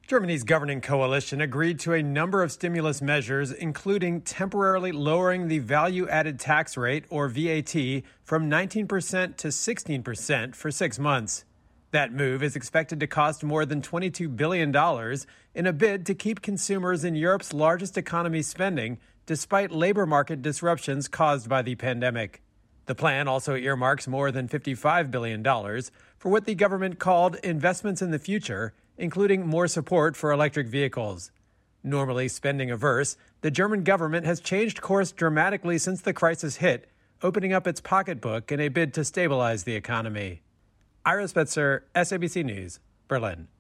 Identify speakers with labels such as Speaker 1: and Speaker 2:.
Speaker 1: Germany's governing coalition agreed to a number of stimulus measures, including temporarily lowering the value-added tax rate, or VAT, from 19% to 16% for 6 months. That move is expected to cost more than $22 billion in a bid to keep consumers in Europe's largest economy spending, despite labor market disruptions caused by the pandemic. The plan also earmarks more than $55 billion for what the government called investments in the future, including more support for electric vehicles. Normally spending averse, the German government has changed course dramatically since the crisis hit, opening up its pocketbook in a bid to stabilize the economy. Ira Spitzer, SABC News, Berlin.